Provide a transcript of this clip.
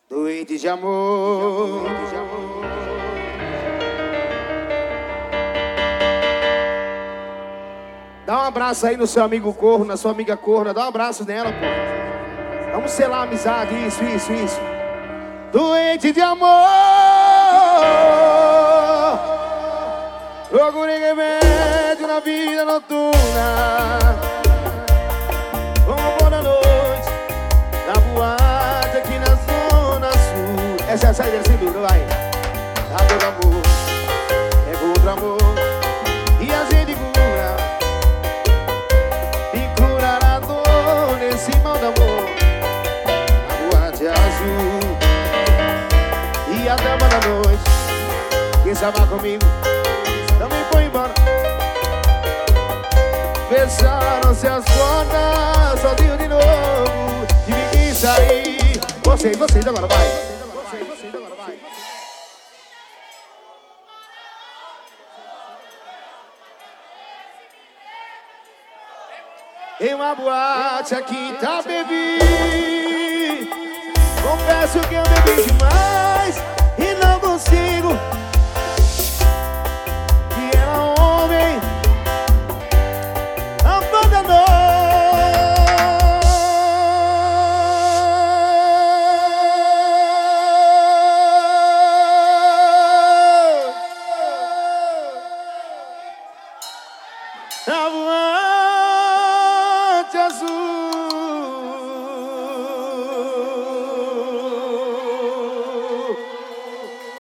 Doente de amor. Dá um abraço aí no seu amigo corno, na sua amiga corna. Dá um abraço nela, pô. Vamos selar a amizade, isso. Doente de amor. Procurei remédio na vida noturna. Vamos embora à noite, na boate aqui na Zona Sul. Essa é a saída sem dúvida, vai. Dá todo amor, é outro amor. E a gente cura, e curar a dor nesse mal de amor. Na boate azul e a dama da noite. Quem sabe comigo, também foi embora. Fecharam-se as portas, sozinho de novo. Tive que sair. Vocês agora, vai. Vocês agora, vai. Em uma boate aqui tá bebi. Confesso que eu bebi demais e não consigo. Que era homem abandonou. Na boate